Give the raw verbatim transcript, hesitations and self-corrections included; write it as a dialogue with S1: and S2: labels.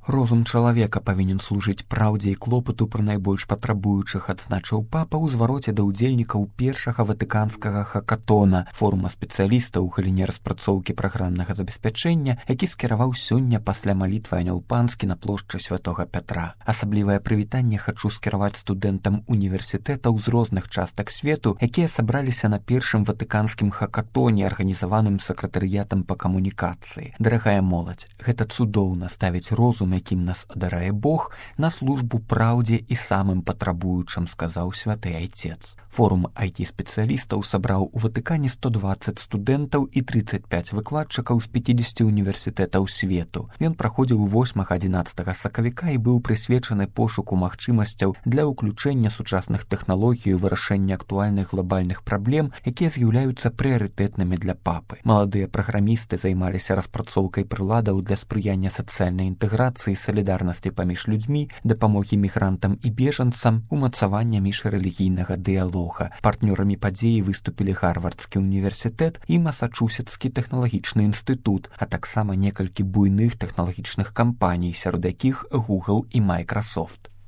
S1: Розум чалавека павінен служыць праўдзе і клопату пра найбольш патрабуючых, адзначыў папа ў звароце да ўдзельнікаў першага ватыканскага хакатона, форума спецыялістаў у галіне распрацоўкі праграмнага забеспячэння, які скіраваў сёння пасля малітвы Анёл Панскі на плошчы Святога Пятра. Асаблівае прывітанне хачу скіраваць студэнтам універсітэтаў з розных частак свету, якія сабраліся на першым ватыканскім хакатоне, арганізаваным сакратарыятам па камунікацыі. Дарагая моладзь, гэта цудоўна ставіць розум, якім нас адарае Бог, на службу праўдзе і самым патрабуючым, сказаў святы айцец. Форум ай ти-спецыялістаў сабраў у Ватыкане сто дваццаць студэнтаў і трыццаць пяць выкладчыкаў з пяцідзесяці універсітэтаў свету. Ён праходзіў восьмага-адзінаццатага сакавіка і быў прысвечаны пошуку магчымасцяў для ўключэння сучасных тэхналогій у вырашэнне актуальных глобальных праблем, якія з'яўляюцца прыярытэтнымі для папы. Маладыя праграмісты займаліся распрацоўкай прыладаў для спрыяння сацыяльнай інтэграцыі, салідарнасці паміж людзьмі, дапамогі мігрантам і бежанцам, умацавання міжрэлігійнага дыялога. Партнёрамі падзеі выступілі Гарвардскі універсітэт і Масачусетскі тэхналагічны інстытут, а таксама некалькі буйных тэхналагічных кампаній, сярод якіх Google і Microsoft.